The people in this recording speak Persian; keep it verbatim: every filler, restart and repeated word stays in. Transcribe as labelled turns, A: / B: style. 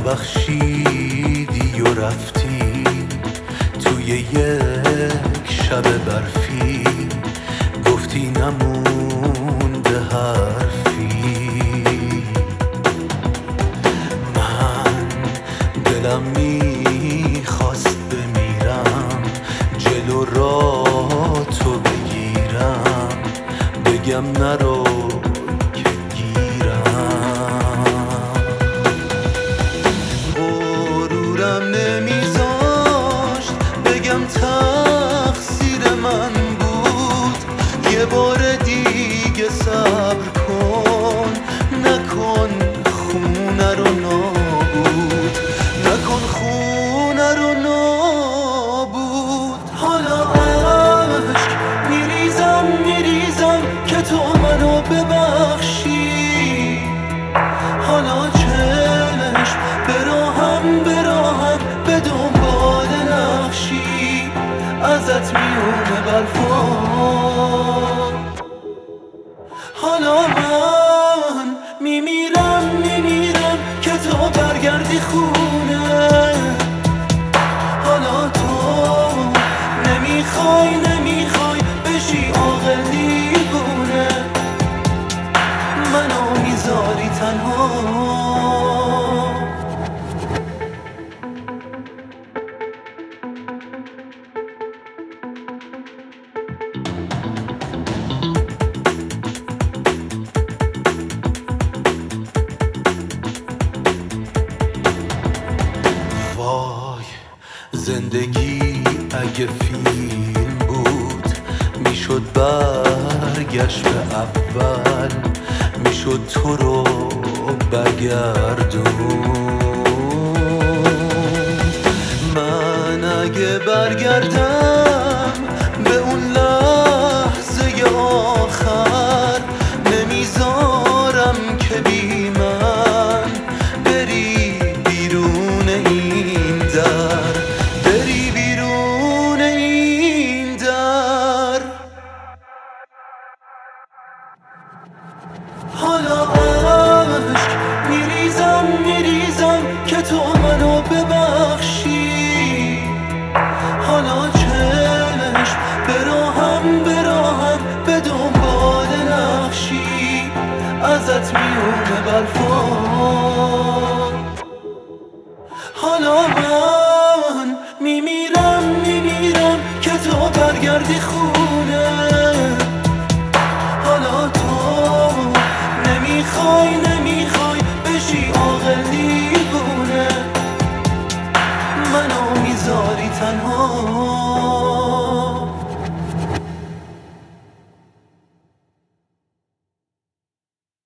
A: نبخشیدی و رفتی توی یک شب برفی، گفتی نمونده حرفی. من دلم میخواست بمیرم، جلو را تو بگیرم، بگم نرو که گیرم. غرورم نمیذاشت بگم تقصیر من بود، یه بار دیگه صبر کن، نکن خونه رو نابود، نکن خونه رو نابود. حالا عشق میریزم میریزم که تو منو ببخشی، حالا چشم براهم براهم به دنبال نقشی، ازت میونه برفا. حالا من میمیرم میمیرم که تو برگردی خونه، حالا تو نمیخوای نمیخوای بشی عاقل دیوونه، منو میذاری تنها. وای زندگی اگه فیلم بود، میشد برگشت به اول، میشد تو رو برگردون. من اگه برگردم به اون لحظه آخر، نمیذارم که بی من بری بیرون این در، بری بیرون این در. حالا عشق میریزم میریزم که تو منو ببخشی، حالا چشم براهم براهم به دنبال نقشی، ازت میونه برفا. حالا من میمیرم میمیرم که تو برگردی خونه، حالا تو نمیخوای نمیخوای بشی عاقل دیوونه، منو میذاری تنها.